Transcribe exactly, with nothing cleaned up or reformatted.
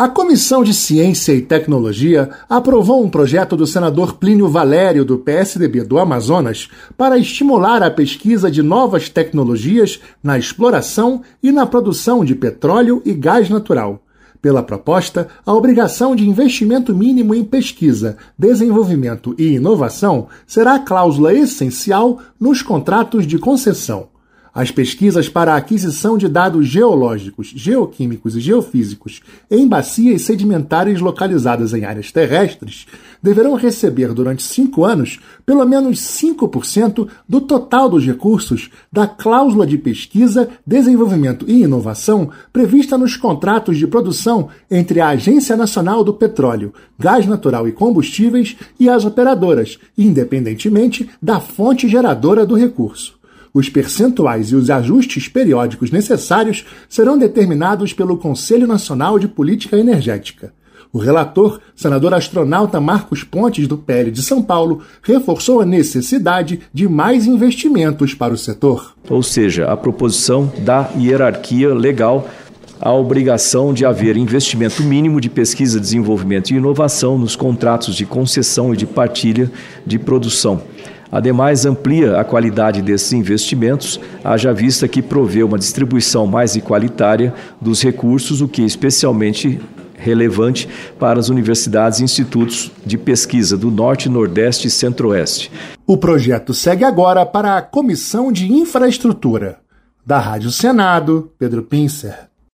A Comissão de Ciência e Tecnologia aprovou um projeto do senador Plínio Valério, do P S D B do Amazonas, para estimular a pesquisa de novas tecnologias na exploração e na produção de petróleo e gás natural. Pela proposta, a obrigação de investimento mínimo em pesquisa, desenvolvimento e inovação será cláusula essencial nos contratos de concessão. As pesquisas para a aquisição de dados geológicos, geoquímicos e geofísicos em bacias sedimentares localizadas em áreas terrestres deverão receber durante cinco anos pelo menos cinco por cento do total dos recursos da cláusula de pesquisa, desenvolvimento e inovação prevista nos contratos de produção entre a Agência Nacional do Petróleo, Gás Natural e Combustíveis e as operadoras, independentemente da fonte geradora do recurso. Os percentuais e os ajustes periódicos necessários serão determinados pelo Conselho Nacional de Política Energética. O relator, senador astronauta Marcos Pontes, do P L de São Paulo, reforçou a necessidade de mais investimentos para o setor. Ou seja, a proposição da hierarquia legal a obrigação de haver investimento mínimo de pesquisa, desenvolvimento e inovação nos contratos de concessão e de partilha de produção. Ademais, amplia a qualidade desses investimentos, haja vista que provê uma distribuição mais igualitária dos recursos, o que é especialmente relevante para as universidades e institutos de pesquisa do Norte, Nordeste e Centro-Oeste. O projeto segue agora para a Comissão de Infraestrutura. Da Rádio Senado, Pedro Pincer.